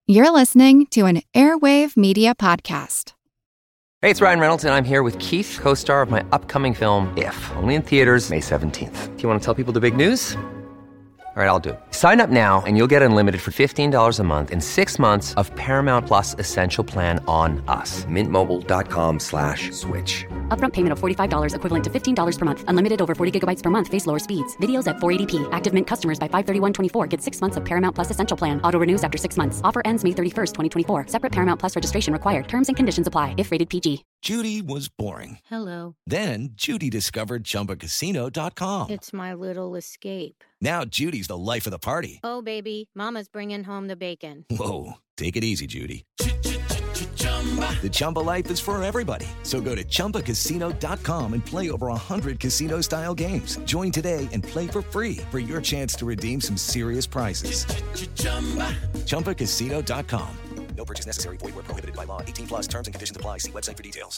You're listening to an Airwave Media Podcast. Hey, it's Ryan Reynolds, and I'm here with Keith, co-star of my upcoming film, If, only in theaters May 17th. Do you want to tell people the big news? All right, I'll do it. Sign up now and you'll get unlimited for $15 a month and 6 months of Paramount Plus Essential Plan on us. MintMobile.com/switch. Upfront payment of $45 equivalent to $15 per month. Unlimited over 40 gigabytes per month. Face lower speeds. Videos at 480p. Active Mint customers by 531.24 get 6 months of Paramount Plus Essential Plan. Auto renews after 6 months. Offer ends May 31st, 2024. Separate Paramount Plus registration required. Terms and conditions apply if rated PG. Judy was boring. Hello. Then Judy discovered ChumbaCasino.com. It's my little escape. Now Judy's the life of the party. Oh, baby, mama's bringing home the bacon. Whoa, take it easy, Judy. The Chumba life is for everybody. So go to ChumbaCasino.com and play over 100 casino-style games. Join today and play for free for your chance to redeem some serious prizes. ChumbaCasino.com. No purchase necessary. Void where prohibited by law. 18 plus terms and conditions apply. See website for details.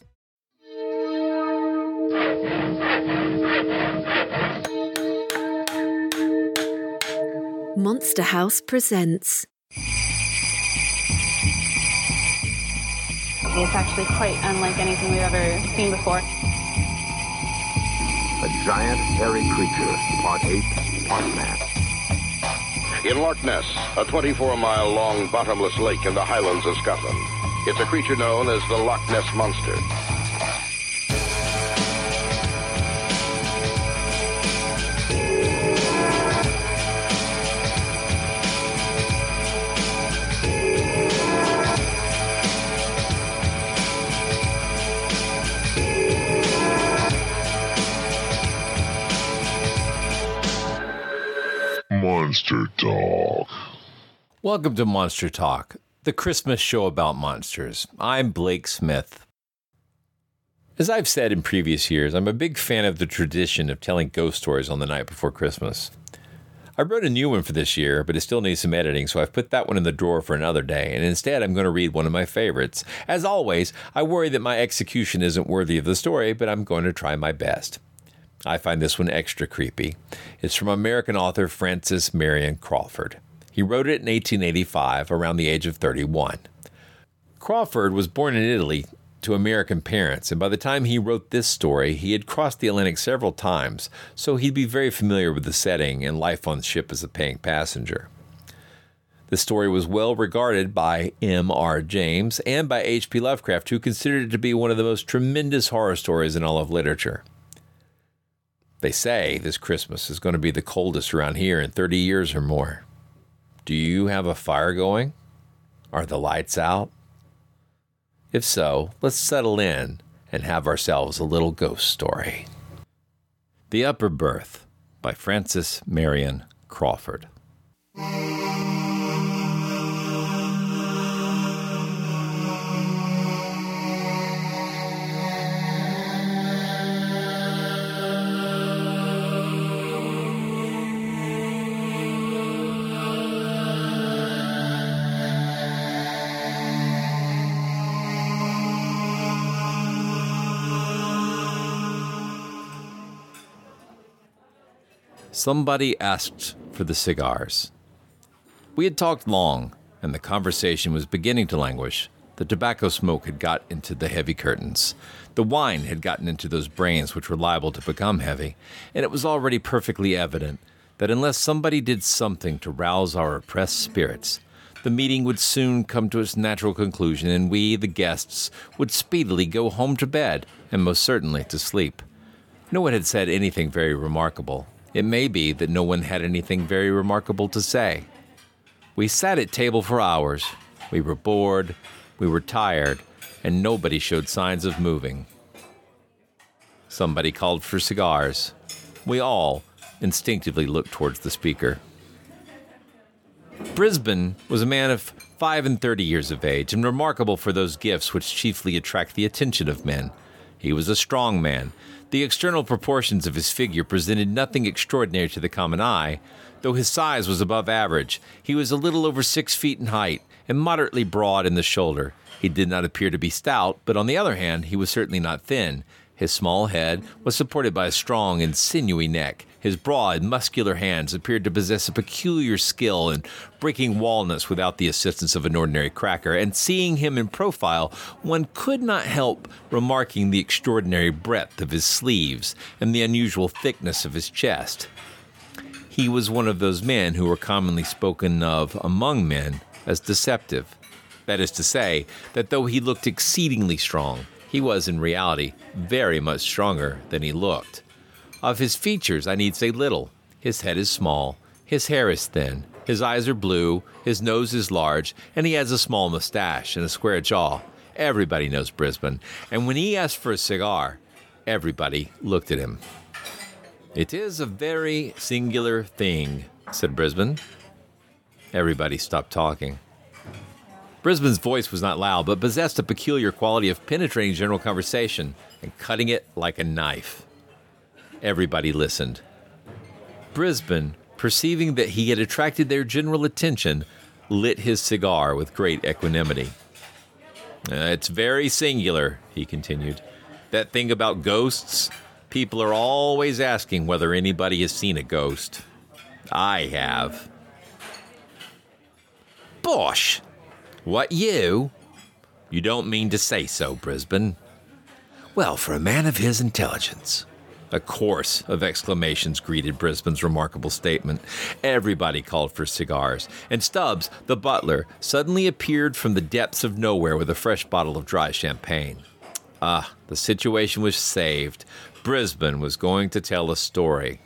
Monster House presents. It's actually quite unlike anything we've ever seen before. A giant, hairy creature, part ape, part man. In Loch Ness, a 24-mile-long bottomless lake in the Highlands of Scotland. It's a creature known as the Loch Ness Monster. Monster Talk. Welcome to Monster Talk, the Christmas show about monsters. I'm Blake Smith. As I've said in previous years, I'm a big fan of the tradition of telling ghost stories on the night before Christmas. I wrote a new one for this year, but it still needs some editing, so I've put that one in the drawer for another day, and instead I'm going to read one of my favorites. As always, I worry that my execution isn't worthy of the story, but I'm going to try my best. I find this one extra creepy. It's from American author Francis Marion Crawford. He wrote it in 1885, around the age of 31. Crawford was born in Italy to American parents, and by the time he wrote this story, he had crossed the Atlantic several times, so he'd be very familiar with the setting and life on the ship as a paying passenger. The story was well regarded by M.R. James and by H.P. Lovecraft, who considered it to be one of the most tremendous horror stories in all of literature. They say this Christmas is going to be the coldest around here in 30 years or more. Do you have a fire going? Are the lights out? If so, let's settle in and have ourselves a little ghost story. The Upper Berth by Francis Marion Crawford. Somebody asked for the cigars. We had talked long, and the conversation was beginning to languish. The tobacco smoke had got into the heavy curtains. The wine had gotten into those brains which were liable to become heavy, and it was already perfectly evident that unless somebody did something to rouse our oppressed spirits, the meeting would soon come to its natural conclusion, and we, the guests, would speedily go home to bed, and most certainly to sleep. No one had said anything very remarkable. It may be that no one had anything very remarkable to say. We sat at table for hours. We were bored, we were tired, and nobody showed signs of moving. Somebody called for cigars. We all instinctively looked towards the speaker. Brisbane was a man of 35 years of age and remarkable for those gifts which chiefly attract the attention of men. He was a strong man. The external proportions of his figure presented nothing extraordinary to the common eye, though his size was above average. He was a little over 6 feet in height and moderately broad in the shoulder. He did not appear to be stout, but on the other hand, he was certainly not thin. His small head was supported by a strong and sinewy neck. His broad, muscular hands appeared to possess a peculiar skill in breaking walnuts without the assistance of an ordinary cracker, and seeing him in profile, one could not help remarking the extraordinary breadth of his sleeves and the unusual thickness of his chest. He was one of those men who were commonly spoken of among men as deceptive. That is to say, that though he looked exceedingly strong, he was in reality very much stronger than he looked. Of his features, I need say little. His head is small, his hair is thin, his eyes are blue, his nose is large, and he has a small mustache and a square jaw. Everybody knows Brisbane, and when he asked for a cigar, everybody looked at him. "It is a very singular thing," said Brisbane. Everybody stopped talking. Brisbane's voice was not loud, but possessed a peculiar quality of penetrating general conversation and cutting it like a knife. Everybody listened. Brisbane, perceiving that he had attracted their general attention, lit his cigar with great equanimity. "It's very singular," he continued. "That thing about ghosts. People are always asking whether anybody has seen a ghost. I have." "Bosh! What, you? You don't mean to say so, Brisbane?" "Well, for a man of his intelligence." A chorus of exclamations greeted Brisbane's remarkable statement. Everybody called for cigars, and Stubbs, the butler, suddenly appeared from the depths of nowhere with a fresh bottle of dry champagne. The situation was saved. Brisbane was going to tell a story.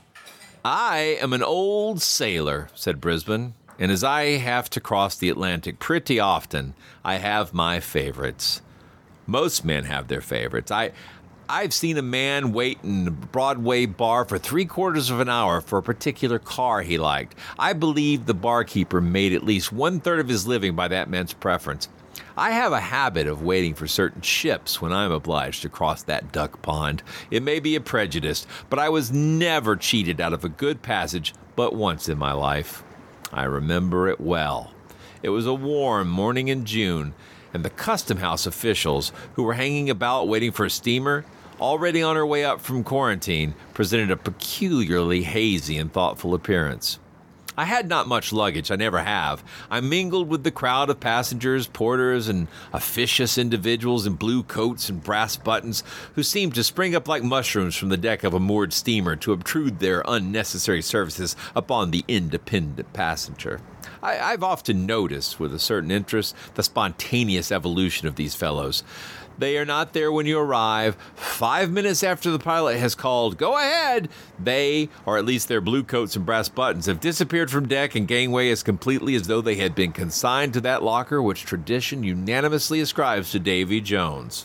"I am an old sailor," said Brisbane, "and as I have to cross the Atlantic pretty often, I have my favorites. Most men have their favorites. I've seen a man wait in a Broadway bar for 3/4 of an hour for a particular car he liked. I believe the barkeeper made at least 1/3 of his living by that man's preference. I have a habit of waiting for certain ships when I'm obliged to cross that duck pond. It may be a prejudice, but I was never cheated out of a good passage but once in my life. I remember it well. It was a warm morning in June, and the custom house officials, who were hanging about waiting for a steamer, already on her way up from quarantine, presented a peculiarly hazy and thoughtful appearance. I had not much luggage, I never have. I mingled with the crowd of passengers, porters, and officious individuals in blue coats and brass buttons who seemed to spring up like mushrooms from the deck of a moored steamer to obtrude their unnecessary services upon the independent passenger. I've often noticed, with a certain interest, the spontaneous evolution of these fellows. They are not there when you arrive. 5 minutes after the pilot has called, "Go ahead!" they, or at least their blue coats and brass buttons, have disappeared from deck and gangway as completely as though they had been consigned to that locker which tradition unanimously ascribes to Davy Jones.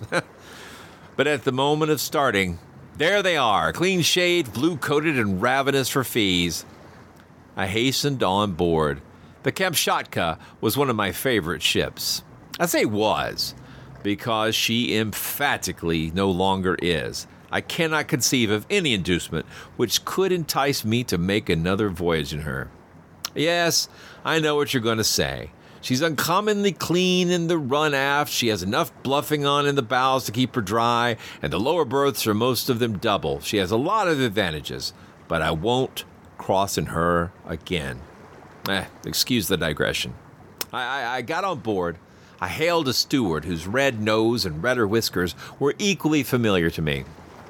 But at the moment of starting, there they are, clean-shaved, blue-coated, and ravenous for fees. I hastened on board. The Kamchatka was one of my favorite ships. I say was, because she emphatically no longer is. I cannot conceive of any inducement which could entice me to make another voyage in her. Yes, I know what you're going to say. She's uncommonly clean in the run aft, she has enough bluffing on in the bows to keep her dry, and the lower berths are most of them double. She has a lot of advantages, but I won't cross in her again. Excuse the digression. I got on board. I hailed a steward whose red nose and redder whiskers were equally familiar to me.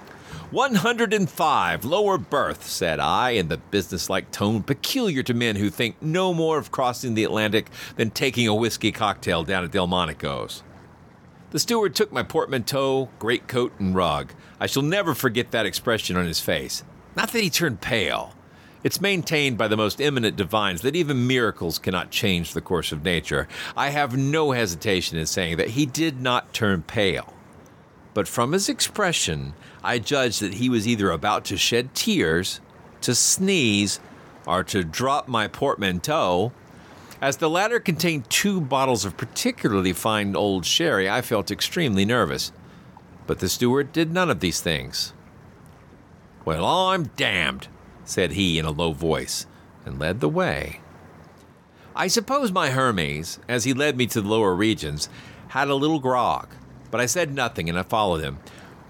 105 lower berth, said I, in the businesslike tone peculiar to men who think no more of crossing the Atlantic than taking a whiskey cocktail down at Delmonico's. The steward took my portmanteau, greatcoat, and rug. I shall never forget that expression on his face. Not that he turned pale. It's maintained by the most eminent divines that even miracles cannot change the course of nature. I have no hesitation in saying that he did not turn pale. But from his expression, I judged that he was either about to shed tears, to sneeze, or to drop my portmanteau. As the latter contained 2 bottles of particularly fine old sherry, I felt extremely nervous. But the steward did none of these things. "Well, I'm damned," said he in a low voice, and led the way. I suppose my Hermes, as he led me to the lower regions, had a little grog, but I said nothing and I followed him.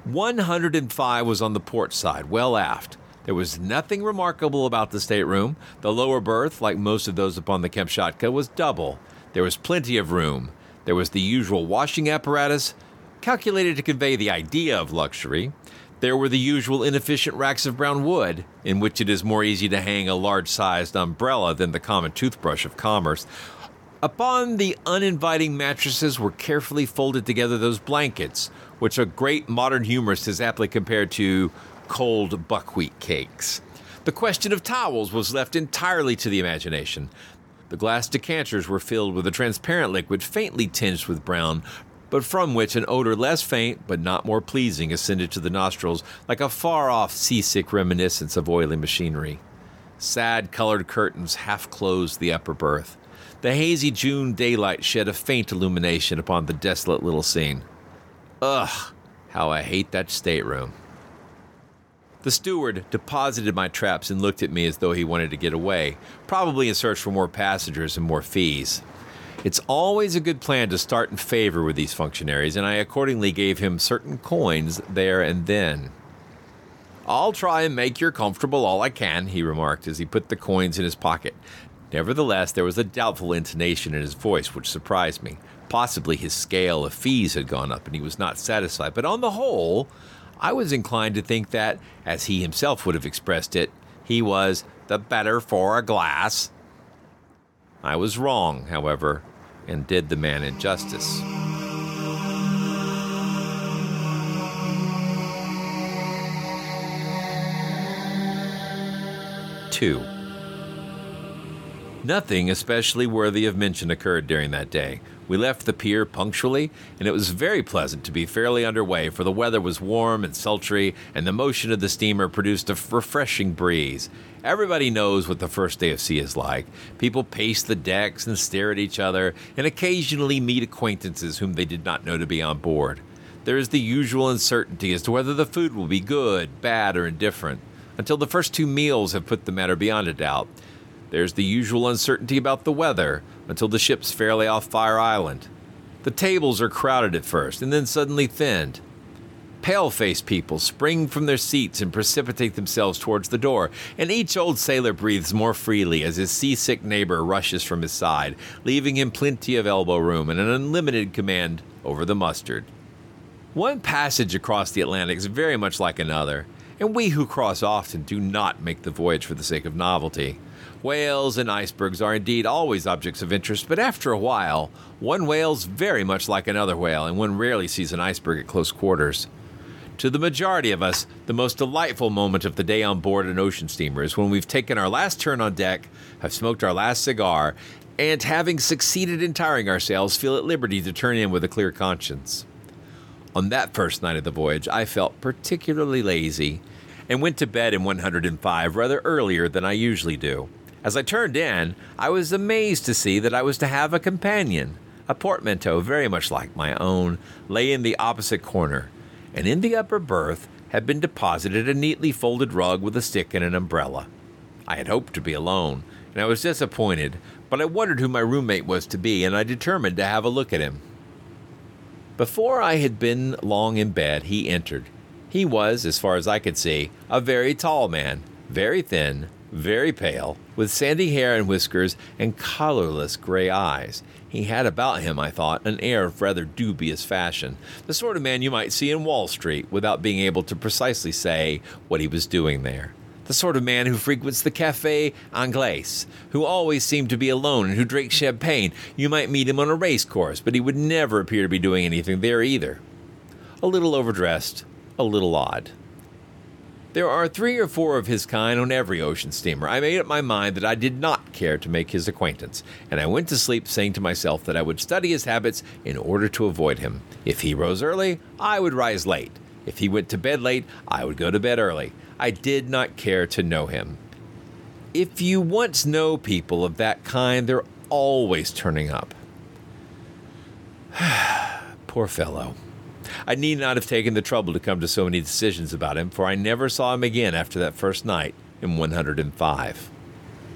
105 was on the port side, well aft. There was nothing remarkable about the stateroom. The lower berth, like most of those upon the Kamchatka, was double. There was plenty of room. There was the usual washing apparatus, calculated to convey the idea of luxury. There were the usual inefficient racks of brown wood, in which it is more easy to hang a large-sized umbrella than the common toothbrush of commerce. Upon the uninviting mattresses were carefully folded together those blankets, which a great modern humorist has aptly compared to cold buckwheat cakes. The question of towels was left entirely to the imagination. The glass decanters were filled with a transparent liquid faintly tinged with brown, but from which an odor less faint but not more pleasing ascended to the nostrils like a far-off seasick reminiscence of oily machinery. Sad-colored curtains half-closed the upper berth. The hazy June daylight shed a faint illumination upon the desolate little scene. Ugh, how I hate that stateroom. The steward deposited my traps and looked at me as though he wanted to get away, probably in search for more passengers and more fees. It's always a good plan to start in favor with these functionaries, and I accordingly gave him certain coins there and then. "I'll try and make you comfortable all I can," he remarked as he put the coins in his pocket. Nevertheless, there was a doubtful intonation in his voice which surprised me. Possibly his scale of fees had gone up and he was not satisfied, but on the whole, I was inclined to think that, as he himself would have expressed it, he was the better for a glass. I was wrong, however, and did the man injustice. Two. Nothing especially worthy of mention occurred during that day. We left the pier punctually, and it was very pleasant to be fairly underway, for the weather was warm and sultry, and the motion of the steamer produced a refreshing breeze. Everybody knows what the first day of sea is like. People pace the decks and stare at each other, and occasionally meet acquaintances whom they did not know to be on board. There is the usual uncertainty as to whether the food will be good, bad, or indifferent, until the first 2 meals have put the matter beyond a doubt. There's the usual uncertainty about the weather, until the ship's fairly off Fire Island. The tables are crowded at first, and then suddenly thinned. Pale-faced people spring from their seats and precipitate themselves towards the door, and each old sailor breathes more freely as his seasick neighbor rushes from his side, leaving him plenty of elbow room and an unlimited command over the mustard. One passage across the Atlantic is very much like another, and we who cross often do not make the voyage for the sake of novelty. Whales and icebergs are indeed always objects of interest, but after a while, one whale's very much like another whale, and one rarely sees an iceberg at close quarters. To the majority of us, the most delightful moment of the day on board an ocean steamer is when we've taken our last turn on deck, have smoked our last cigar, and having succeeded in tiring ourselves, feel at liberty to turn in with a clear conscience. On that first night of the voyage, I felt particularly lazy, and went to bed in 105 rather earlier than I usually do. As I turned in, I was amazed to see that I was to have a companion. A portmanteau very much like my own lay in the opposite corner, and in the upper berth had been deposited a neatly folded rug with a stick and an umbrella. I had hoped to be alone, and I was disappointed, but I wondered who my roommate was to be, and I determined to have a look at him. Before I had been long in bed, he entered. He was, as far as I could see, a very tall man, very thin, very pale, with sandy hair and whiskers and colorless gray eyes. He had about him, I thought, an air of rather dubious fashion, the sort of man you might see in Wall Street without being able to precisely say what he was doing there. The sort of man who frequents the Café Anglais, who always seemed to be alone and who drank champagne. You might meet him on a race course, but he would never appear to be doing anything there either. A little overdressed, a little odd. There are 3 or 4 of his kind on every ocean steamer. I made up my mind that I did not care to make his acquaintance, and I went to sleep saying to myself that I would study his habits in order to avoid him. If he rose early, I would rise late. If he went to bed late, I would go to bed early. I did not care to know him. If you once know people of that kind, they're always turning up. Poor fellow. I need not have taken the trouble to come to so many decisions about him, for I never saw him again after that first night in 105.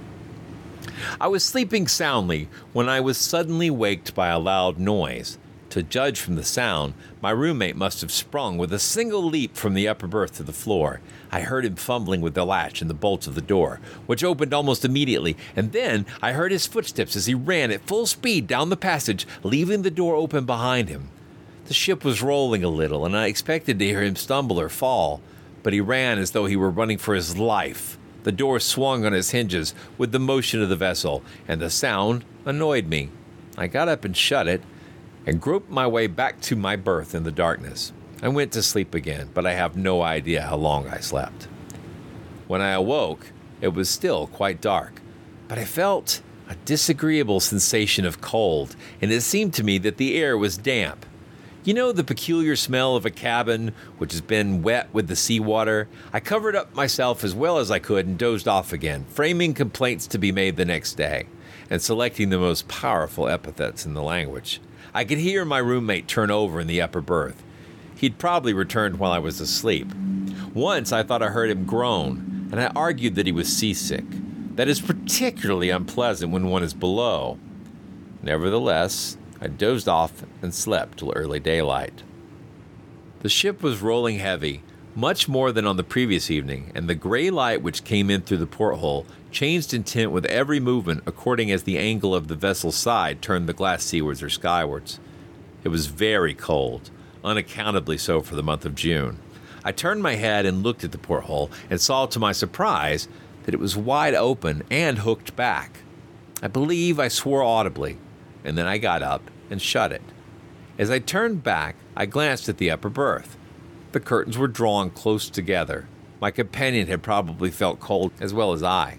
I was sleeping soundly when I was suddenly waked by a loud noise. To judge from the sound, my roommate must have sprung with a single leap from the upper berth to the floor. I heard him fumbling with the latch and the bolts of the door, which opened almost immediately, and then I heard his footsteps as he ran at full speed down the passage, leaving the door open behind him. The ship was rolling a little, and I expected to hear him stumble or fall, but he ran as though he were running for his life. The door swung on its hinges with the motion of the vessel, and the sound annoyed me. I got up and shut it, and groped my way back to my berth in the darkness. I went to sleep again, but I have no idea how long I slept. When I awoke, it was still quite dark, but I felt a disagreeable sensation of cold, and it seemed to me that the air was damp. You know the peculiar smell of a cabin which has been wet with the seawater? I covered up myself as well as I could and dozed off again, framing complaints to be made the next day, and selecting the most powerful epithets in the language. I could hear my roommate turn over in the upper berth. He'd probably returned while I was asleep. Once I thought I heard him groan, and I argued that he was seasick. That is particularly unpleasant when one is below. Nevertheless, I dozed off and slept till early daylight. The ship was rolling heavy, much more than on the previous evening, and the gray light which came in through the porthole changed in tint with every movement according as the angle of the vessel's side turned the glass seawards or skywards. It was very cold, unaccountably so for the month of June. I turned my head and looked at the porthole and saw to my surprise that it was wide open and hooked back. I believe I swore audibly, and then I got up and shut it. As I turned back, I glanced at the upper berth. The curtains were drawn close together. My companion had probably felt cold as well as I.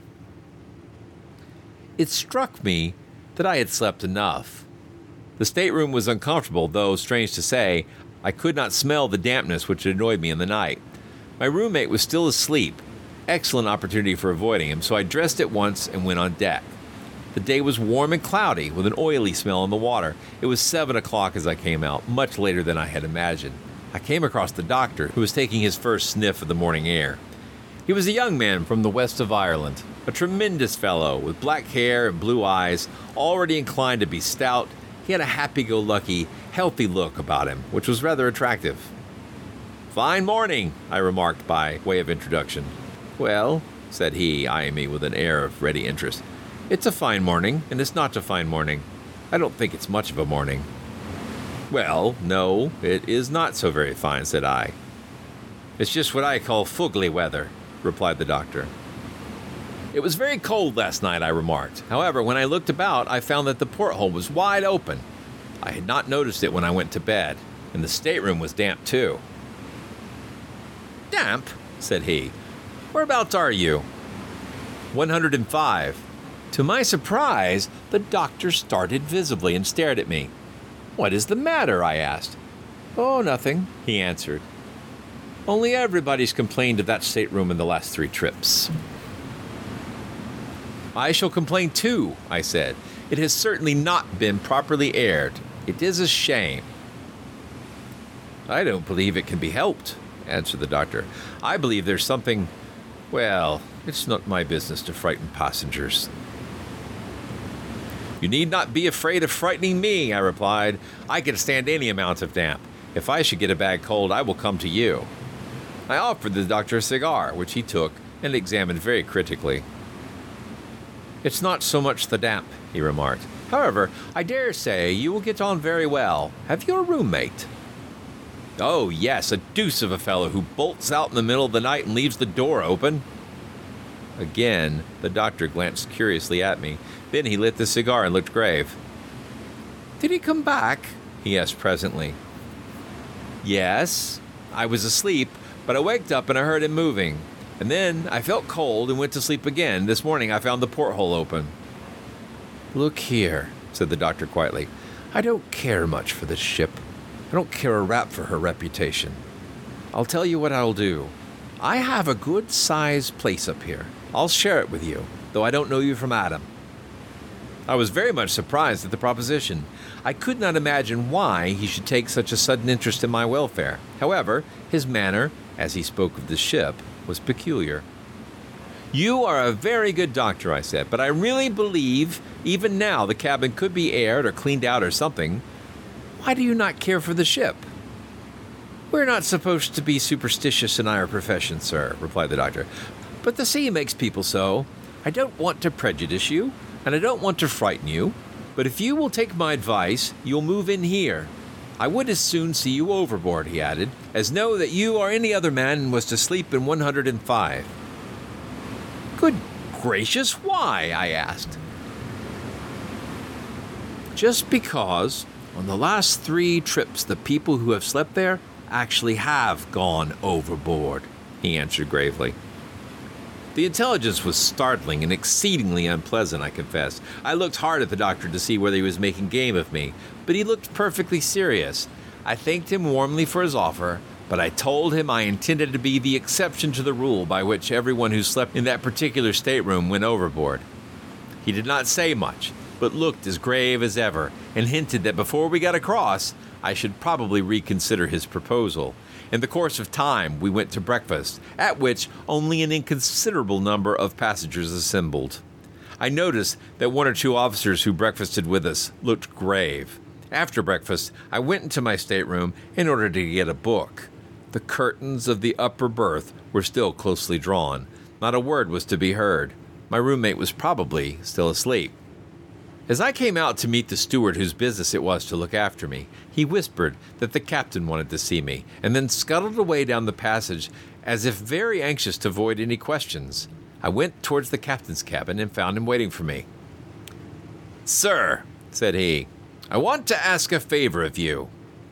It struck me that I had slept enough. The stateroom was uncomfortable, though, strange to say, I could not smell the dampness which annoyed me in the night. My roommate was still asleep. Excellent opportunity for avoiding him, so I dressed at once and went on deck. The day was warm and cloudy, with an oily smell in the water. It was 7 o'clock as I came out, much later than I had imagined. I came across the doctor, who was taking his first sniff of the morning air. He was a young man from the west of Ireland, a tremendous fellow with black hair and blue eyes, already inclined to be stout. He had a happy-go-lucky, healthy look about him, which was rather attractive. "Fine morning," I remarked by way of introduction. "Well," said he, eyeing me with an air of ready interest, "it's a fine morning, and it's not a fine morning. I don't think it's much of a morning." "Well, no, it is not so very fine," said I. "It's just what I call fugly weather," replied the doctor. "It was very cold last night," I remarked. "However, when I looked about, I found that the porthole was wide open. I had not noticed it when I went to bed, and the stateroom was damp too." "Damp?" said he. "Whereabouts are you?" 105. To my surprise, the doctor started visibly and stared at me. "What is the matter?" I asked. "Oh, nothing," he answered. "Only everybody's complained of that stateroom in the last 3 trips." "I shall complain too," I said. "It has certainly not been properly aired. It is a shame." "I don't believe it can be helped," answered the doctor. "I believe there's something... Well, it's not my business to frighten passengers." "You need not be afraid of frightening me," I replied. "I can stand any amount of damp. If I should get a bad cold, I will come to you." I offered the doctor a cigar, which he took and examined very critically. "It's not so much the damp," he remarked. "However, I dare say you will get on very well. Have you a roommate?" "Oh, yes, a deuce of a fellow who bolts out in the middle of the night and leaves the door open." Again, the doctor glanced curiously at me. Then he lit the cigar and looked grave. "Did he come back?" he asked presently. "Yes. I was asleep, but I waked up and I heard him moving. And then I felt cold and went to sleep again. This morning I found the porthole open." "Look here," said the doctor quietly. "I don't care much for this ship. I don't care a rap for her reputation. I'll tell you what I'll do. I have a good-sized place up here. I'll share it with you, though I don't know you from Adam." I was very much surprised at the proposition. I could not imagine why he should take such a sudden interest in my welfare. However, his manner, as he spoke of the ship, was peculiar. "You are a very good doctor," I said, "but I really believe even now the cabin could be aired or cleaned out or something. Why do you not care for the ship?" "We're not supposed to be superstitious in our profession, sir," replied the doctor. "But the sea makes people so. I don't want to prejudice you, and I don't want to frighten you, but if you will take my advice, you'll move in here. I would as soon see you overboard," he added, "as know that you or any other man was to sleep in 105. "Good gracious, why?" I asked. "Just because on the last 3 trips the people who have slept there actually have gone overboard," he answered gravely. The intelligence was startling and exceedingly unpleasant, I confess. I looked hard at the doctor to see whether he was making game of me, but he looked perfectly serious. I thanked him warmly for his offer, but I told him I intended to be the exception to the rule by which everyone who slept in that particular stateroom went overboard. He did not say much, but looked as grave as ever, and hinted that before we got across, I should probably reconsider his proposal. In the course of time, we went to breakfast, at which only an inconsiderable number of passengers assembled. I noticed that 1 or 2 officers who breakfasted with us looked grave. After breakfast, I went into my stateroom in order to get a book. The curtains of the upper berth were still closely drawn. Not a word was to be heard. My roommate was probably still asleep. As I came out to meet the steward whose business it was to look after me, he whispered that the captain wanted to see me, and then scuttled away down the passage as if very anxious to avoid any questions. I went towards the captain's cabin and found him waiting for me. "Sir," said he, "I want to ask a favor of you."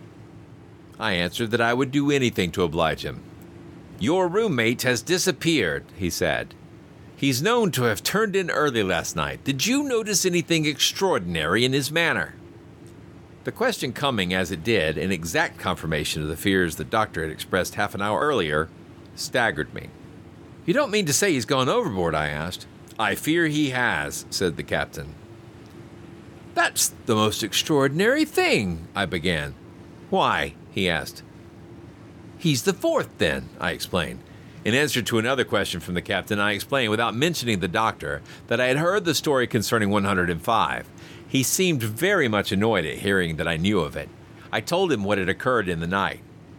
I answered that I would do anything to oblige him. "Your roommate has disappeared," he said. "He's known to have turned in early last night. Did you notice anything extraordinary in his manner?" The question coming, as it did, in exact confirmation of the fears the doctor had expressed half an hour earlier, staggered me. "You don't mean to say he's gone overboard?" I asked. "I fear he has," said the captain. "That's the most extraordinary thing," I began. "Why?" he asked. "He's the 4th, then," I explained. In answer to another question from the captain, I explained, without mentioning the doctor, that I had heard the story concerning 105. He seemed very much annoyed at hearing that I knew of it. I told him what had occurred in the night.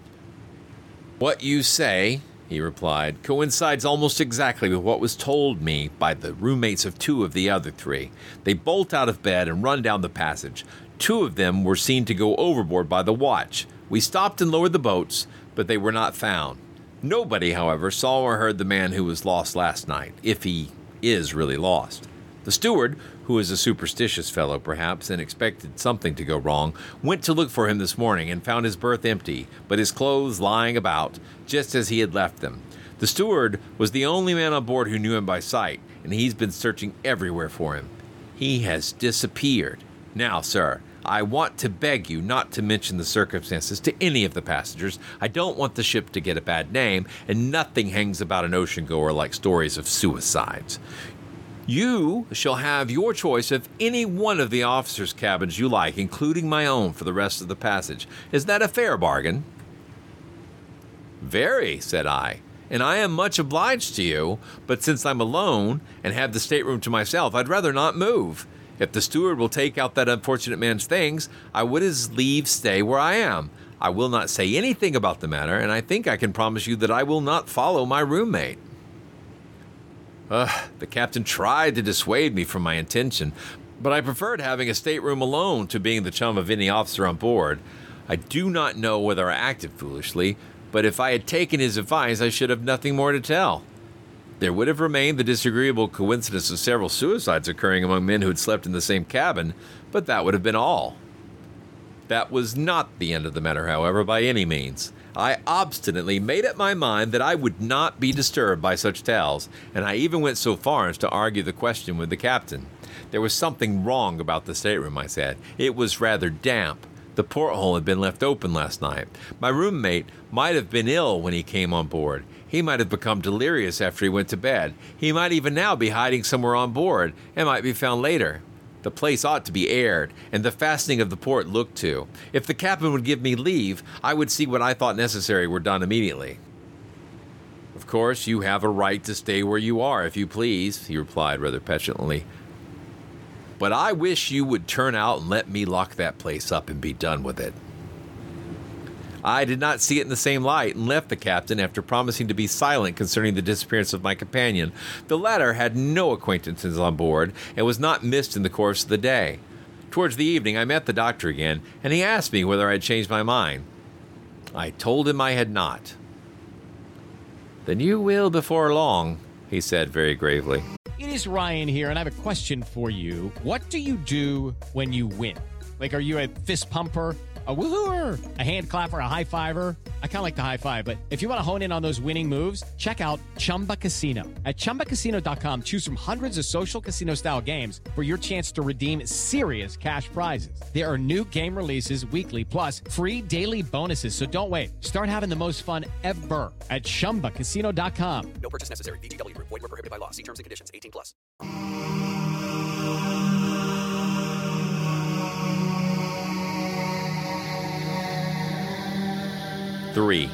"What you say," he replied, "coincides almost exactly with what was told me by the roommates of 2 of the other 3. They bolt out of bed and run down the passage. 2 of them were seen to go overboard by the watch. We stopped and lowered the boats, but they were not found. Nobody, however, saw or heard the man who was lost last night, if he is really lost. The steward, who is a superstitious fellow perhaps and expected something to go wrong, went to look for him this morning and found his berth empty, but his clothes lying about, just as he had left them. The steward was the only man on board who knew him by sight, and he's been searching everywhere for him. He has disappeared. Now, sir, I want to beg you not to mention the circumstances to any of the passengers. I don't want the ship to get a bad name, and nothing hangs about an ocean-goer like stories of suicides. You shall have your choice of any one of the officers' cabins you like, including my own, for the rest of the passage. Is that a fair bargain?" "Very," said I, "and I am much obliged to you, but since I'm alone and have the stateroom to myself, I'd rather not move. If the steward will take out that unfortunate man's things, I would as lieve stay where I am. I will not say anything about the matter, and I think I can promise you that I will not follow my roommate." The captain tried to dissuade me from my intention, but I preferred having a stateroom alone to being the chum of any officer on board. I do not know whether I acted foolishly, but if I had taken his advice, I should have nothing more to tell. There would have remained the disagreeable coincidence of several suicides occurring among men who had slept in the same cabin, but that would have been all. That was not the end of the matter, however, by any means. I obstinately made up my mind that I would not be disturbed by such tales, and I even went so far as to argue the question with the captain. There was something wrong about the stateroom, I said. It was rather damp. The porthole had been left open last night. My roommate might have been ill when he came on board. He might have become delirious after he went to bed. He might even now be hiding somewhere on board and might be found later. The place ought to be aired, and the fastening of the port looked to. If the captain would give me leave, I would see what I thought necessary were done immediately. "Of course, you have a right to stay where you are, if you please," he replied rather petulantly. but I wish you would turn out and let me lock that place up and be done with it. I did not see it in the same light and left the captain after promising to be silent concerning the disappearance of my companion. The latter had no acquaintances on board and was not missed in the course of the day. Towards the evening, I met the doctor again, and he asked me whether I had changed my mind. I told him I had not. "Then you will before long," he said very gravely. It is Ryan here, and I have a question for you. What do you do when you win? Like, are you a fist pumper, a woohooer, a hand clapper, a high fiver? I kind of like the high five, but if you want to hone in on those winning moves, check out Chumba Casino. At ChumbaCasino.com, choose from hundreds of social casino-style games for your chance to redeem serious cash prizes. There are new game releases weekly, plus free daily bonuses, so don't wait. Start having the most fun ever at ChumbaCasino.com. No purchase necessary. VGW. Void where prohibited by law. See terms and conditions. 18+. Three.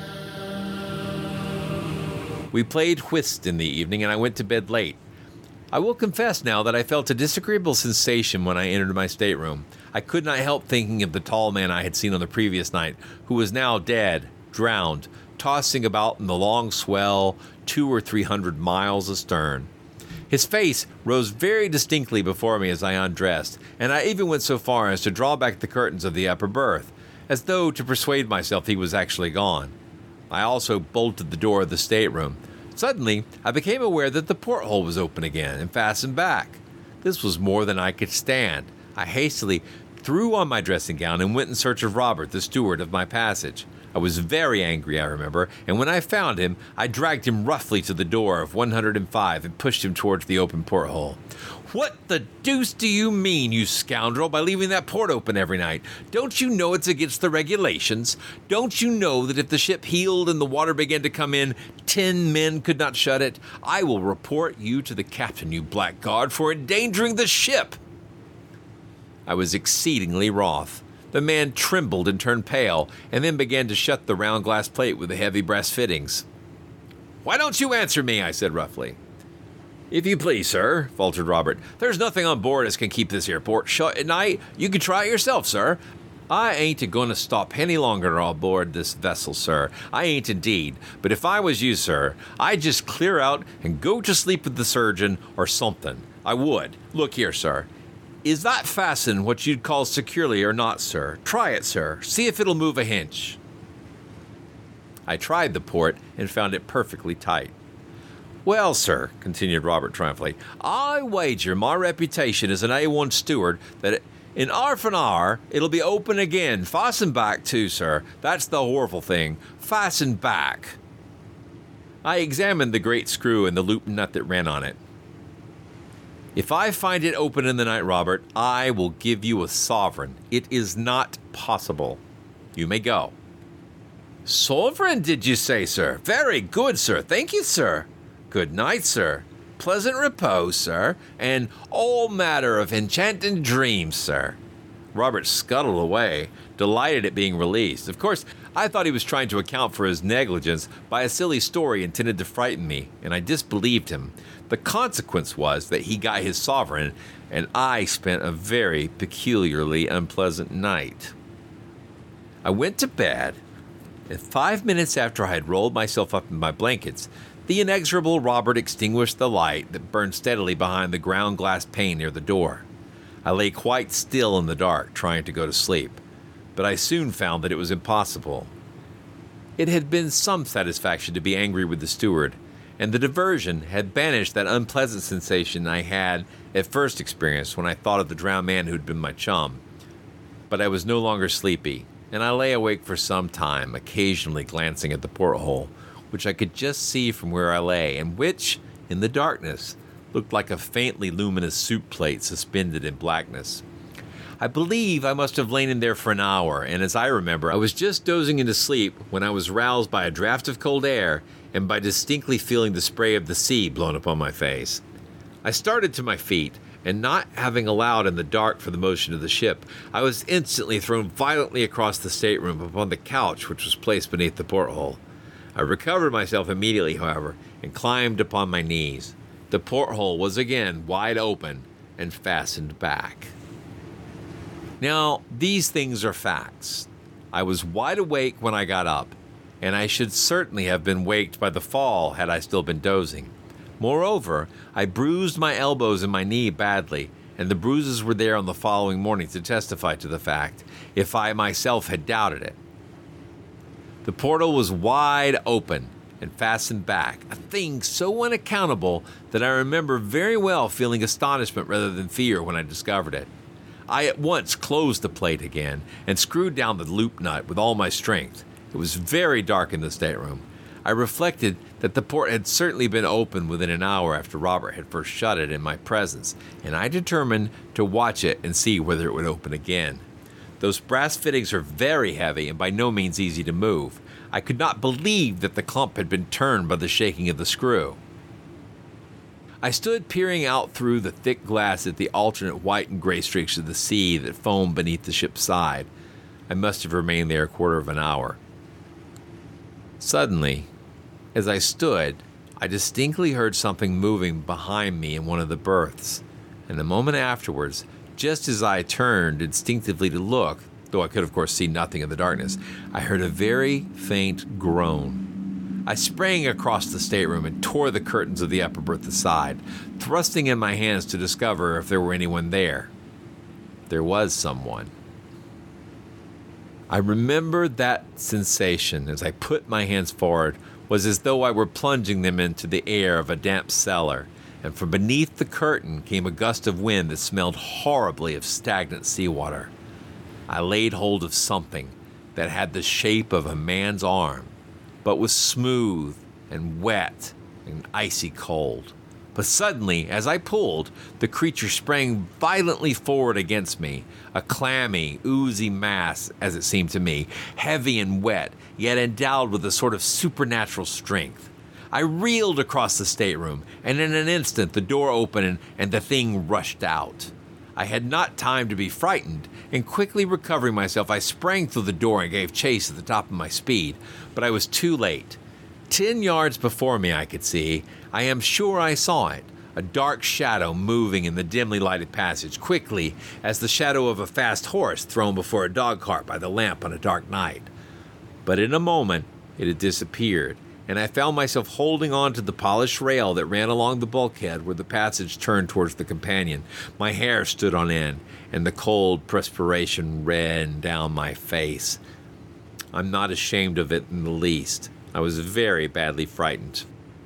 We played whist in the evening, and I went to bed late. I will confess now that I felt a disagreeable sensation when I entered my stateroom. I could not help thinking of the tall man I had seen on the previous night, who was now dead, drowned, tossing about in the long swell 200 or 300 miles astern. His face rose very distinctly before me as I undressed, and I even went so far as to draw back the curtains of the upper berth, as though to persuade myself he was actually gone. I also bolted the door of the stateroom. Suddenly, I became aware that the porthole was open again and fastened back. This was more than I could stand. I hastily threw on my dressing gown and went in search of Robert, the steward of my passage. I was very angry, I remember, and when I found him, I dragged him roughly to the door of 105 and pushed him towards the open porthole. "What the deuce do you mean, you scoundrel, by leaving that port open every night? Don't you know it's against the regulations? Don't you know that if the ship heeled and the water began to come in, 10 men could not shut it? I will report you to the captain, you blackguard, for endangering the ship." I was exceedingly wroth. The man trembled and turned pale, and then began to shut the round glass plate with the heavy brass fittings. "Why don't you answer me?" I said roughly. "If you please, sir," faltered Robert. "There's nothing on board as can keep this here port shut at night. You can try it yourself, sir. I ain't a-going to stop any longer on board this vessel, sir. I ain't indeed. But if I was you, sir, I'd just clear out and go to sleep with the surgeon or something. I would. Look here, sir. Is that fastened what you'd call securely or not, sir? Try it, sir. See if it'll move a hinge." I tried the port and found it perfectly tight. "Well, sir," continued Robert triumphantly, "I wager my reputation as an A1 steward that in half an hour it'll be open again. Fastened back, too, sir. That's the horrible thing. Fastened back." I examined the great screw and the loop nut that ran on it. "If I find it open in the night, Robert, I will give you a sovereign. It is not possible. You may go." "Sovereign, did you say, sir? Very good, sir. Thank you, sir. Good night, sir. Pleasant repose, sir. And all matter of enchanting dreams, sir." Robert scuttled away, delighted at being released. Of course, I thought he was trying to account for his negligence by a silly story intended to frighten me, and I disbelieved him. The consequence was that he got his sovereign, and I spent a very peculiarly unpleasant night. I went to bed, and 5 minutes after I had rolled myself up in my blankets, the inexorable Robert extinguished the light that burned steadily behind the ground glass pane near the door. I lay quite still in the dark, trying to go to sleep, but I soon found that it was impossible. It had been some satisfaction to be angry with the steward, and the diversion had banished that unpleasant sensation I had at first experienced when I thought of the drowned man who had been my chum. But I was no longer sleepy, and I lay awake for some time, occasionally glancing at the porthole, which I could just see from where I lay, and which, in the darkness, looked like a faintly luminous soup plate suspended in blackness. I believe I must have lain in there for an hour, and as I remember, I was just dozing into sleep when I was roused by a draught of cold air and by distinctly feeling the spray of the sea blown upon my face. I started to my feet, and not having allowed in the dark for the motion of the ship, I was instantly thrown violently across the stateroom upon the couch which was placed beneath the porthole. I recovered myself immediately, however, and climbed upon my knees. The porthole was again wide open, and fastened back. Now, these things are facts. I was wide awake when I got up, and I should certainly have been waked by the fall had I still been dozing. Moreover, I bruised my elbows and my knee badly, and the bruises were there on the following morning to testify to the fact, if I myself had doubted it. The portal was wide open and fastened back, a thing so unaccountable that I remember very well feeling astonishment rather than fear when I discovered it. I at once closed the plate again and screwed down the loop nut with all my strength. It was very dark in the stateroom. I reflected that the port had certainly been open within an hour after Robert had first shut it in my presence, and I determined to watch it and see whether it would open again. Those brass fittings are very heavy and by no means easy to move. I could not believe that the clump had been turned by the shaking of the screw. I stood peering out through the thick glass at the alternate white and gray streaks of the sea that foamed beneath the ship's side. I must have remained there a quarter of an hour. Suddenly, as I stood, I distinctly heard something moving behind me in one of the berths, and a moment afterwards, just as I turned instinctively to look, though I could of course see nothing in the darkness, I heard a very faint groan. I sprang across the stateroom and tore the curtains of the upper berth aside, thrusting in my hands to discover if there were anyone there. There was someone. I remember that sensation as I put my hands forward was as though I were plunging them into the air of a damp cellar, and from beneath the curtain came a gust of wind that smelled horribly of stagnant seawater. I laid hold of something that had the shape of a man's arm, but was smooth and wet and icy cold. But suddenly, as I pulled, the creature sprang violently forward against me, a clammy, oozy mass, as it seemed to me, heavy and wet, yet endowed with a sort of supernatural strength. I reeled across the stateroom, and in an instant the door opened and the thing rushed out. I had not time to be frightened, and quickly recovering myself, I sprang through the door and gave chase at the top of my speed, but I was too late. 10 yards before me I could see, I am sure I saw it, a dark shadow moving in the dimly lighted passage quickly as the shadow of a fast horse thrown before a dog cart by the lamp on a dark night. But in a moment it had disappeared, and I found myself holding on to the polished rail that ran along the bulkhead where the passage turned towards the companion. My hair stood on end, and the cold perspiration ran down my face. I'm not ashamed of it in the least. I was very badly frightened.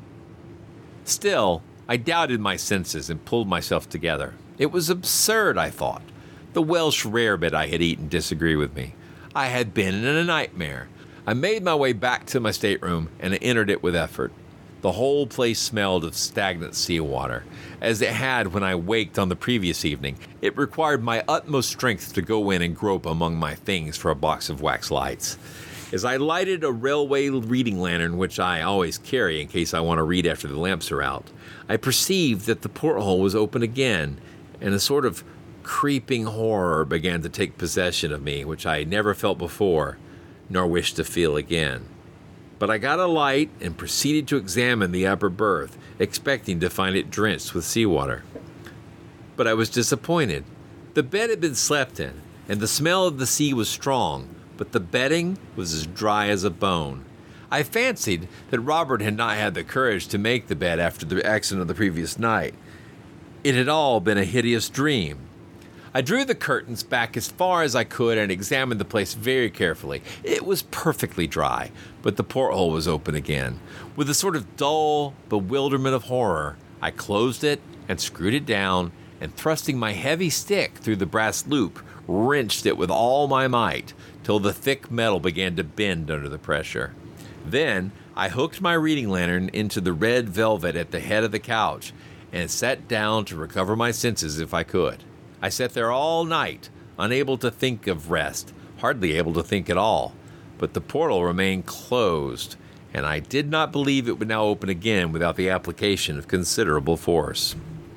Still, I doubted my senses and pulled myself together. It was absurd, I thought. The Welsh rarebit I had eaten disagreed with me. I had been in a nightmare. I made my way back to my stateroom and entered it with effort. The whole place smelled of stagnant seawater, as it had when I waked on the previous evening. It required my utmost strength to go in and grope among my things for a box of wax lights. As I lighted a railway reading lantern, which I always carry in case I want to read after the lamps are out, I perceived that the porthole was open again, and a sort of creeping horror began to take possession of me, which I had never felt before, nor wished to feel again. But I got a light and proceeded to examine the upper berth, expecting to find it drenched with seawater. But I was disappointed. The bed had been slept in, and the smell of the sea was strong, but the bedding was as dry as a bone. I fancied that Robert had not had the courage to make the bed after the accident of the previous night. It had all been a hideous dream. I drew the curtains back as far as I could and examined the place very carefully. It was perfectly dry, but the porthole was open again. With a sort of dull bewilderment of horror, I closed it and screwed it down, and thrusting my heavy stick through the brass loop, wrenched it with all my might, till the thick metal began to bend under the pressure. Then I hooked my reading lantern into the red velvet at the head of the couch, and sat down to recover my senses if I could. I sat there all night, unable to think of rest, hardly able to think at all. But the portal remained closed, and I did not believe it would now open again without the application of considerable force.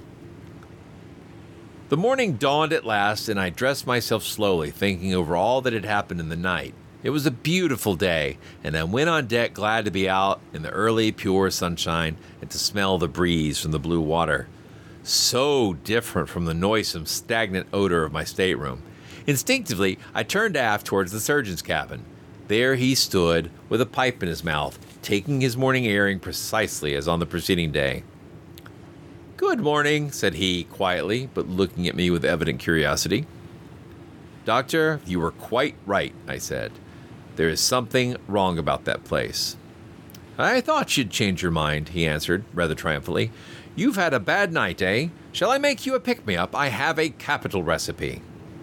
The morning dawned at last, and I dressed myself slowly, thinking over all that had happened in the night. It was a beautiful day, and I went on deck glad to be out in the early, pure sunshine and to smell the breeze from the blue water. so different from the noisome, stagnant odor of my stateroom. Instinctively, I turned aft towards the surgeon's cabin. There he stood, with a pipe in his mouth, taking his morning airing precisely as on the preceding day. "Good morning," said he, quietly, but looking at me with evident curiosity. "Doctor, you were quite right," I said. "There is something wrong about that place." "I thought you'd change your mind," he answered, rather triumphantly. "You've had a bad night, eh? Shall I make you a pick-me-up? I have a capital recipe."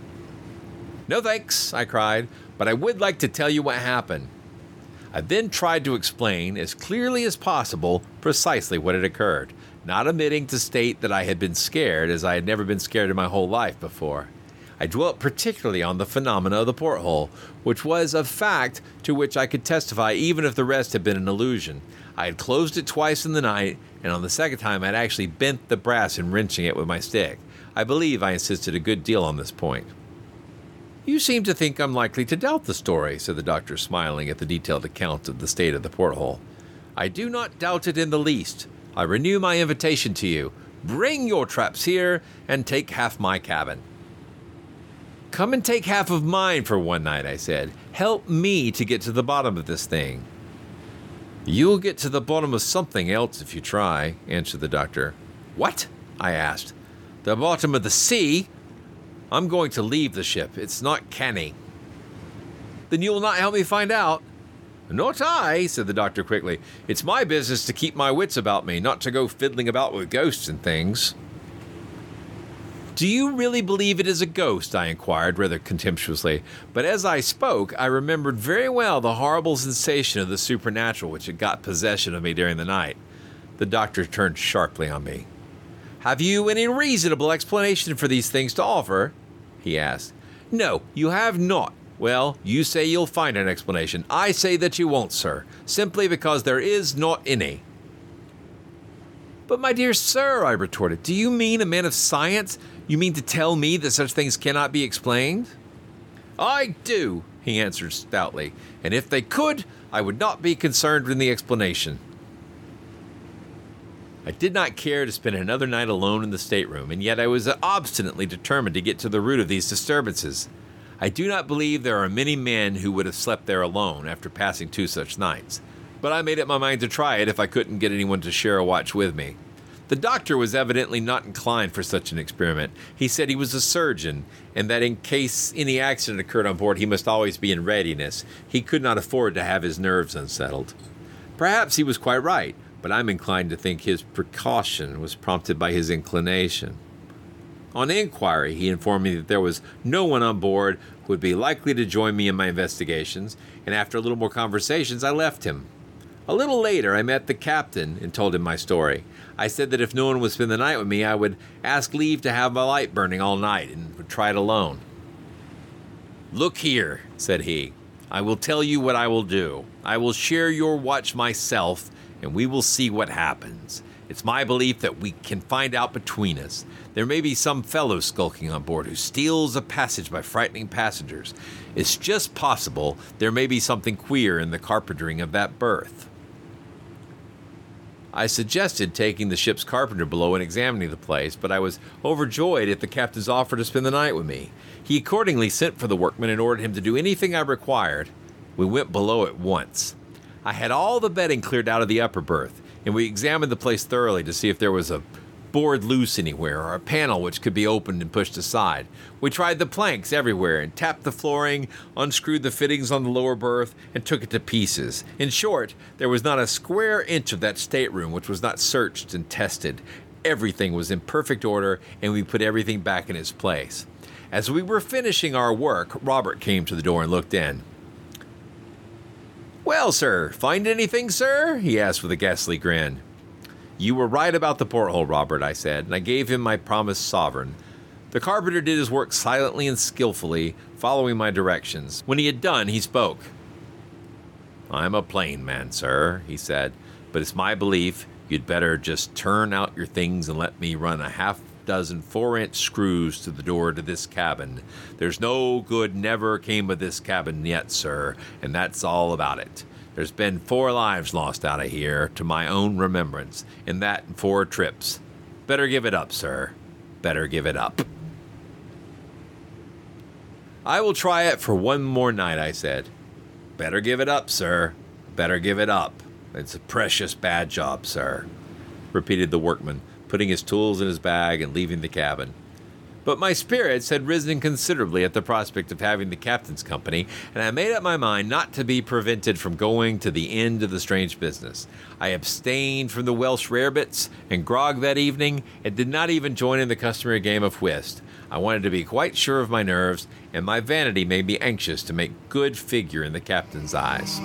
"No thanks," I cried, "but I would like to tell you what happened." I then tried to explain, as clearly as possible, precisely what had occurred, not omitting to state that I had been scared, as I had never been scared in my whole life before. I dwelt particularly on the phenomena of the porthole, which was a fact to which I could testify even if the rest had been an illusion. I had closed it twice in the night, and on the second time I had actually bent the brass in wrenching it with my stick. I believe I insisted a good deal on this point. "You seem to think I'm likely to doubt the story," said the doctor, smiling at the detailed account of the state of the porthole. "I do not doubt it in the least. I renew my invitation to you. Bring your traps here and take half my cabin." "Come and take half of mine for one night," I said. "Help me to get to the bottom of this thing." "You'll get to the bottom of something else if you try," answered the doctor. "What?" I asked. "The bottom of the sea? I'm going to leave the ship. It's not canny." "Then you'll not help me find out?" "Not I," said the doctor quickly. "It's my business to keep my wits about me, not to go fiddling about with ghosts and things." "Do you really believe it is a ghost?" I inquired, rather contemptuously. But as I spoke, I remembered very well the horrible sensation of the supernatural which had got possession of me during the night. The doctor turned sharply on me. "Have you any reasonable explanation for these things to offer?" he asked. "No, you have not. Well, you say you'll find an explanation. I say that you won't, sir, simply because there is not any." "But my dear sir," I retorted, "do you mean a man of science? You mean to tell me that such things cannot be explained?" "I do," he answered stoutly, "and if they could, I would not be concerned in the explanation." I did not care to spend another night alone in the stateroom, and yet I was obstinately determined to get to the root of these disturbances. I do not believe there are many men who would have slept there alone after passing 2 such nights, but I made up my mind to try it if I couldn't get anyone to share a watch with me. The doctor was evidently not inclined for such an experiment. He said he was a surgeon, and that in case any accident occurred on board, he must always be in readiness. He could not afford to have his nerves unsettled. Perhaps he was quite right, but I'm inclined to think his precaution was prompted by his inclination. On inquiry, he informed me that there was no one on board who would be likely to join me in my investigations, and after a little more conversations, I left him. A little later, I met the captain and told him my story. I said that if no one would spend the night with me, I would ask leave to have my light burning all night and would try it alone. "Look here," said he, "I will tell you what I will do. I will share your watch myself, and we will see what happens. It's my belief that we can find out between us. There may be some fellow skulking on board who steals a passage by frightening passengers. It's just possible there may be something queer in the carpentering of that berth." I suggested taking the ship's carpenter below and examining the place, but I was overjoyed at the captain's offer to spend the night with me. He accordingly sent for the workman and ordered him to do anything I required. We went below at once. I had all the bedding cleared out of the upper berth, and we examined the place thoroughly to see if there was a board loose anywhere or a panel which could be opened and pushed aside. We tried the planks everywhere and tapped the flooring, unscrewed the fittings on the lower berth, and took it to pieces. In short, there was not a square inch of that stateroom which was not searched and tested. Everything was in perfect order, and we put everything back in its place. As we were finishing our work, Robert came to the door and looked in. "Well, sir, find anything, sir?" he asked with a ghastly grin. "You were right about the porthole, Robert," I said, and I gave him my promised sovereign. The carpenter did his work silently and skillfully, following my directions. When he had done, he spoke. "I'm a plain man, sir," he said, "but it's my belief you'd better just turn out your things and let me run a half-dozen 4-inch screws to the door to this cabin. There's no good never came of this cabin yet, sir, and that's all about it. There's been 4 lives lost out of here to my own remembrance, and that in 4 trips. Better give it up, sir. Better give it up. I will try it for one more night, I said. Better give it up, sir. Better give it up. It's a precious bad job, sir, repeated the workman, putting his tools in his bag and leaving the cabin. But my spirits had risen considerably at the prospect of having the captain's company, and I made up my mind not to be prevented from going to the end of the strange business. I abstained from the Welsh rarebits and grog that evening, and did not even join in the customary game of whist. I wanted to be quite sure of my nerves, and my vanity made me anxious to make good figure in the captain's eyes.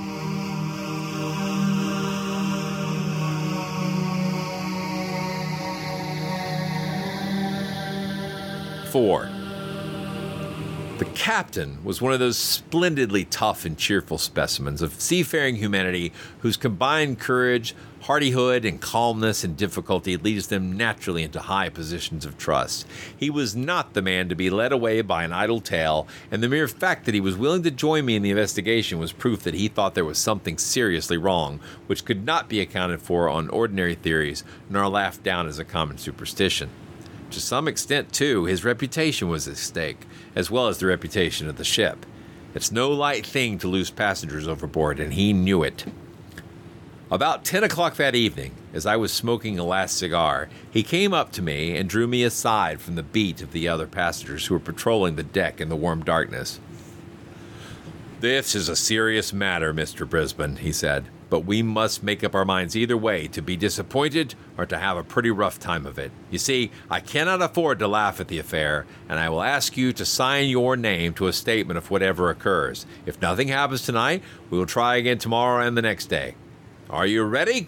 Four. The captain was one of those splendidly tough and cheerful specimens of seafaring humanity whose combined courage, hardihood, and calmness in difficulty leads them naturally into high positions of trust. He was not the man to be led away by an idle tale, and the mere fact that he was willing to join me in the investigation was proof that he thought there was something seriously wrong, which could not be accounted for on ordinary theories, nor laughed down as a common superstition. To some extent, too, his reputation was at stake, as well as the reputation of the ship. It's no light thing to lose passengers overboard, and he knew it. About 10 o'clock that evening, as I was smoking a last cigar, he came up to me and drew me aside from the beat of the other passengers who were patrolling the deck in the warm darkness. "This is a serious matter, Mr. Brisbane," he said, "but we must make up our minds either way, to be disappointed or to have a pretty rough time of it. You see, I cannot afford to laugh at the affair, and I will ask you to sign your name to a statement of whatever occurs. If nothing happens tonight, we will try again tomorrow and the next day. Are you ready?"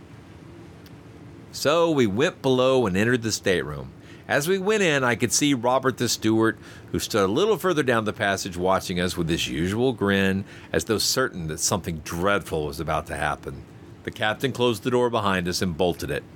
So we went below and entered the stateroom. As we went in, I could see Robert the steward, who stood a little further down the passage watching us with his usual grin, as though certain that something dreadful was about to happen. The captain closed the door behind us and bolted it.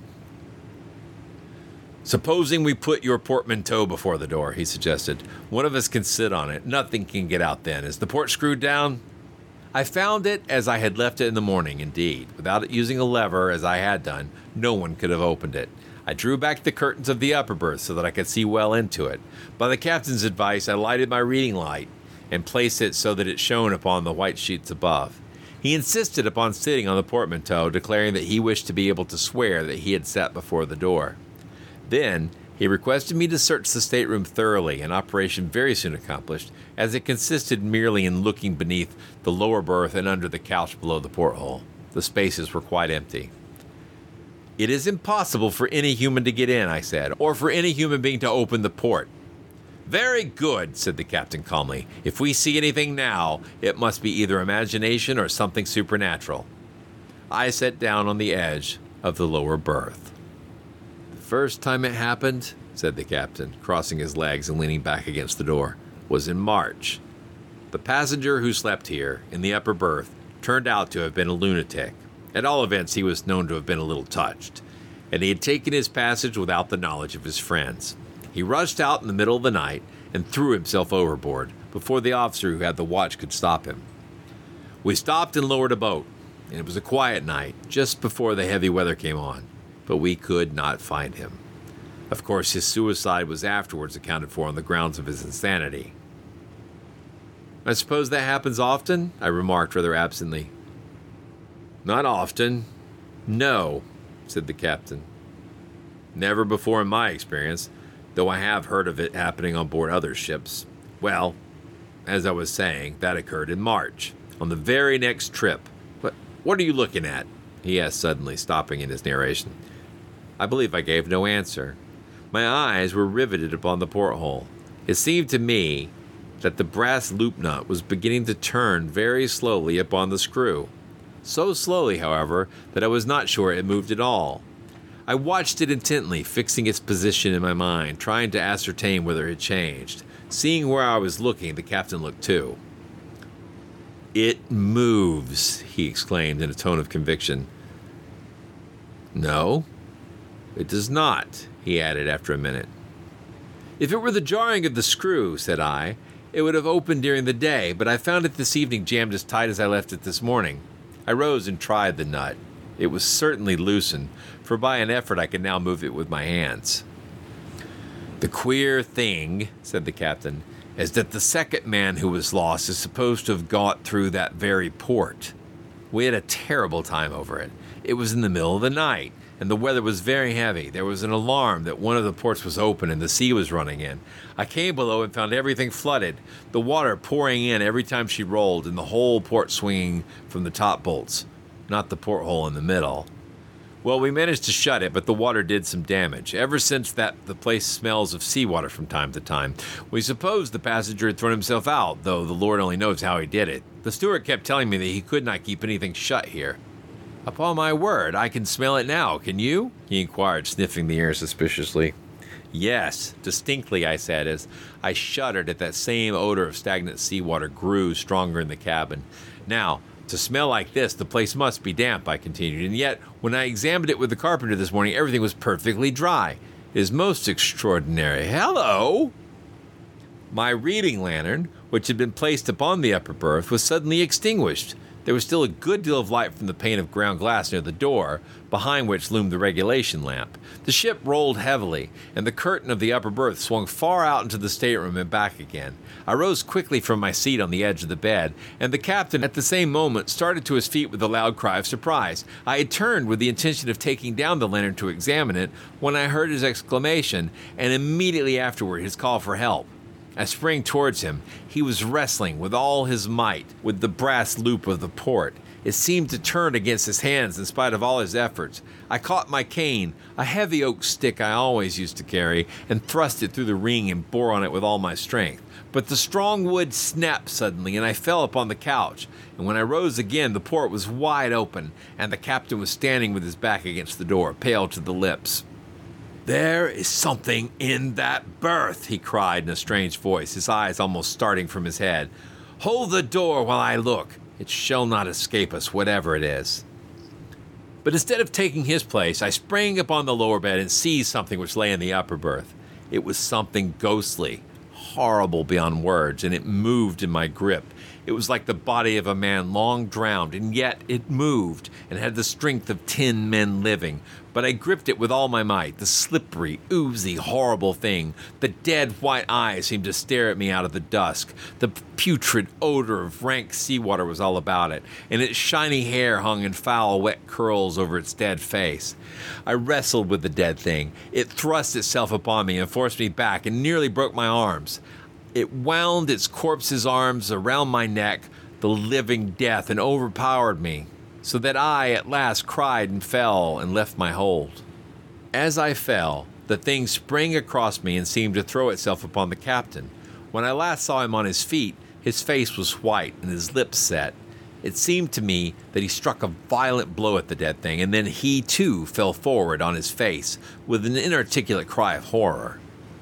"Supposing we put your portmanteau before the door," he suggested. "One of us can sit on it. Nothing can get out then. Is the port screwed down?" I found it as I had left it in the morning, indeed. Without using a lever, as I had done, no one could have opened it. I drew back the curtains of the upper berth so that I could see well into it. By the captain's advice, I lighted my reading light and placed it so that it shone upon the white sheets above. He insisted upon sitting on the portmanteau, declaring that he wished to be able to swear that he had sat before the door. Then he requested me to search the stateroom thoroughly, an operation very soon accomplished, as it consisted merely in looking beneath the lower berth and under the couch below the porthole. The spaces were quite empty. "It is impossible for any human to get in," I said, "or for any human being to open the port." "Very good," said the captain calmly. "If we see anything now, it must be either imagination or something supernatural." I sat down on the edge of the lower berth. "The first time it happened," said the captain, crossing his legs and leaning back against the door, "was in March. The passenger who slept here, in the upper berth, turned out to have been a lunatic. At all events, he was known to have been a little touched, and he had taken his passage without the knowledge of his friends. He rushed out in the middle of the night and threw himself overboard before the officer who had the watch could stop him. We stopped and lowered a boat, and it was a quiet night, just before the heavy weather came on, but we could not find him. Of course, his suicide was afterwards accounted for on the grounds of his insanity." "I suppose that happens often?" I remarked rather absently. "Not often. No," said the captain. "Never before in my experience, though I have heard of it happening on board other ships. Well, as I was saying, that occurred in March, on the very next trip. But what are you looking at?" he asked suddenly, stopping in his narration. I believe I gave no answer. My eyes were riveted upon the porthole. It seemed to me that the brass loop nut was beginning to turn very slowly upon the screw. So slowly, however, that I was not sure it moved at all. I watched it intently, fixing its position in my mind, trying to ascertain whether it changed. Seeing where I was looking, the captain looked too. "It moves," he exclaimed in a tone of conviction. "No, it does not," he added after a minute. "If it were the jarring of the screw," said I, "it would have opened during the day, but I found it this evening jammed as tight as I left it this morning." I rose and tried the nut. It was certainly loosened, for by an effort I could now move it with my hands. "The queer thing," said the captain, "is that the second man who was lost is supposed to have got through that very port. We had a terrible time over it. It was in the middle of the night, and the weather was very heavy. There was an alarm that one of the ports was open and the sea was running in. I came below and found everything flooded, the water pouring in every time she rolled, and the whole port swinging from the top bolts, not the porthole in the middle. Well, we managed to shut it, but the water did some damage. Ever since that, the place smells of seawater from time to time. We supposed the passenger had thrown himself out, though the Lord only knows how he did it. The steward kept telling me that he could not keep anything shut here. Upon my word, I can smell it now, can you?" he inquired, sniffing the air suspiciously. "Yes, distinctly," I said, as I shuddered at that same odor of stagnant seawater grew stronger in the cabin. "Now, to smell like this, the place must be damp," I continued, "and yet, when I examined it with the carpenter this morning, everything was perfectly dry. It is most extraordinary. Hello!" My reading lantern, which had been placed upon the upper berth, was suddenly extinguished. There was still a good deal of light from the pane of ground glass near the door, behind which loomed the regulation lamp. The ship rolled heavily, and the curtain of the upper berth swung far out into the stateroom and back again. I rose quickly from my seat on the edge of the bed, and the captain at the same moment started to his feet with a loud cry of surprise. I had turned with the intention of taking down the lantern to examine it when I heard his exclamation, and immediately afterward his call for help. I sprang towards him. He was wrestling with all his might with the brass loop of the port. It seemed to turn against his hands in spite of all his efforts. I caught my cane, a heavy oak stick I always used to carry, and thrust it through the ring and bore on it with all my strength. But the strong wood snapped suddenly, and I fell upon the couch. And when I rose again, the port was wide open, and the captain was standing with his back against the door, pale to the lips. "There is something in that berth," he cried in a strange voice, his eyes almost starting from his head. "Hold the door while I look. It shall not escape us, whatever it is." But instead of taking his place, I sprang upon the lower bed and seized something which lay in the upper berth. It was something ghostly, horrible beyond words, and it moved in my grip. It was like the body of a man long drowned, and yet it moved and had the strength of 10 men living. But I gripped it with all my might, the slippery, oozy, horrible thing. The dead white eyes seemed to stare at me out of the dusk. The putrid odor of rank seawater was all about it, and its shiny hair hung in foul, wet curls over its dead face. I wrestled with the dead thing. It thrust itself upon me and forced me back and nearly broke my arms. It wound its corpse's arms around my neck, the living death, and overpowered me, so that I at last cried and fell and left my hold. As I fell, the thing sprang across me and seemed to throw itself upon the captain. When I last saw him on his feet, his face was white and his lips set. It seemed to me that he struck a violent blow at the dead thing, and then he too fell forward on his face with an inarticulate cry of horror.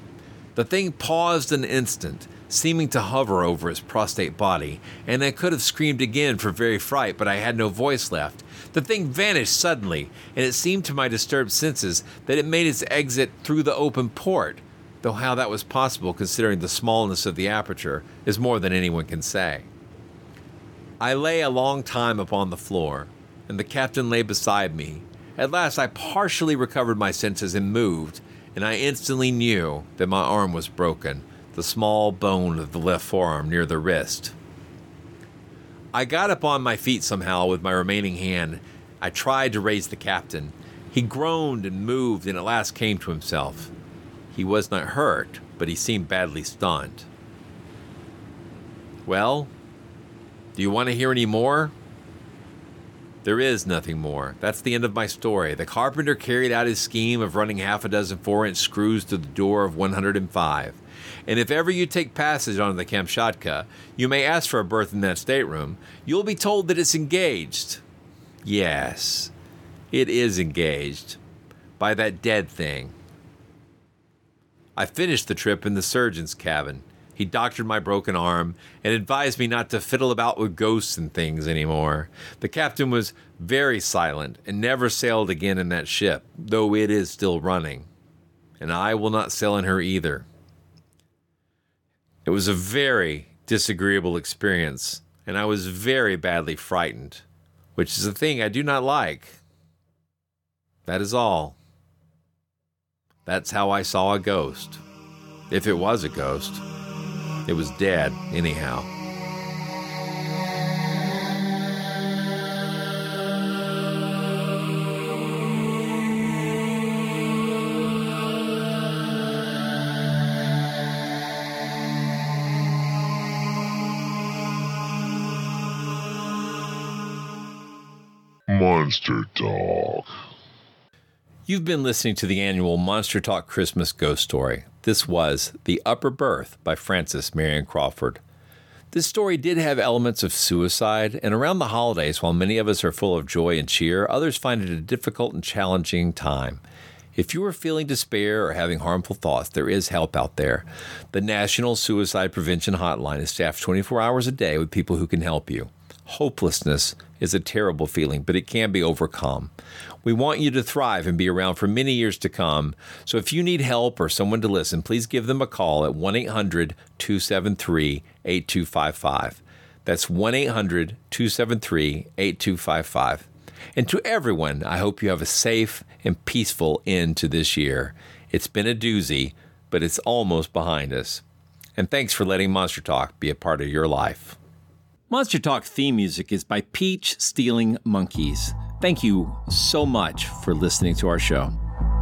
The thing paused an instant, seeming to hover over his prostrate body, and I could have screamed again for very fright, but I had no voice left. The thing vanished suddenly, and it seemed to my disturbed senses that it made its exit through the open port, though how that was possible, considering the smallness of the aperture, is more than anyone can say. I lay a long time upon the floor, and the captain lay beside me. At last I partially recovered my senses and moved, and I instantly knew that my arm was broken, the small bone of the left forearm near the wrist. I got up on my feet somehow with my remaining hand. I tried to raise the captain. He groaned and moved and at last came to himself. He was not hurt, but he seemed badly stunned. "Well, do you want to hear any more?" "There is nothing more. That's the end of my story. The carpenter carried out his scheme of running half a dozen 4-inch screws to the door of 105. And if ever you take passage on the Kamchatka, you may ask for a berth in that stateroom. You'll be told that it's engaged. Yes, it is engaged. By that dead thing. I finished the trip in the surgeon's cabin. He doctored my broken arm and advised me not to fiddle about with ghosts and things anymore. The captain was very silent and never sailed again in that ship, though it is still running. And I will not sail in her either. It was a very disagreeable experience, and I was very badly frightened, which is a thing I do not like. That is all. That's how I saw a ghost. If it was a ghost, it was dead anyhow. Monster Talk. You've been listening to the annual Monster Talk Christmas Ghost Story. This was The Upper Berth by Frances Marion Crawford. This story did have elements of suicide, and around the holidays, while many of us are full of joy and cheer, others find it a difficult and challenging time. If you are feeling despair or having harmful thoughts, there is help out there. The National Suicide Prevention Hotline is staffed 24 hours a day with people who can help you. Hopelessness is a terrible feeling, but it can be overcome. We want you to thrive and be around for many years to come. So if you need help or someone to listen, please give them a call at 1-800-273-8255. That's 1-800-273-8255. And to everyone, I hope you have a safe and peaceful end to this year. It's been a doozy, but it's almost behind us. And thanks for letting Monster Talk be a part of your life. Monster Talk theme music is by Peach Stealing Monkeys. Thank you so much for listening to our show.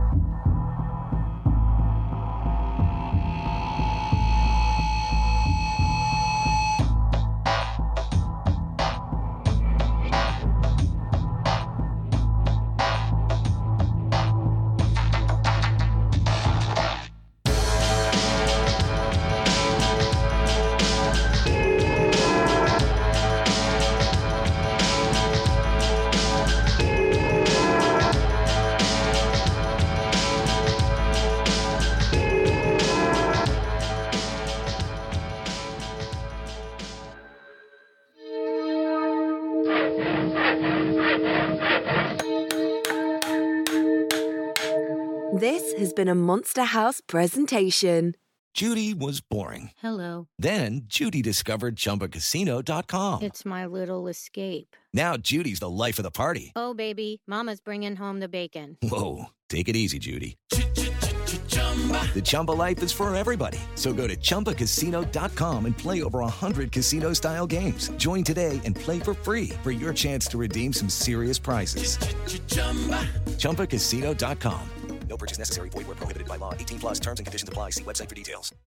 This has been a Monster House presentation. Judy was boring. Hello. Then Judy discovered ChumbaCasino.com. It's my little escape. Now Judy's the life of the party. Oh, baby, mama's bringing home the bacon. Whoa, take it easy, Judy. The Chumba life is for everybody. So go to ChumbaCasino.com and play over 100 casino-style games. Join today and play for free for your chance to redeem some serious prizes. ChumbaCasino.com. No purchase necessary. Void where prohibited by law. 18+ terms and conditions apply. See website for details.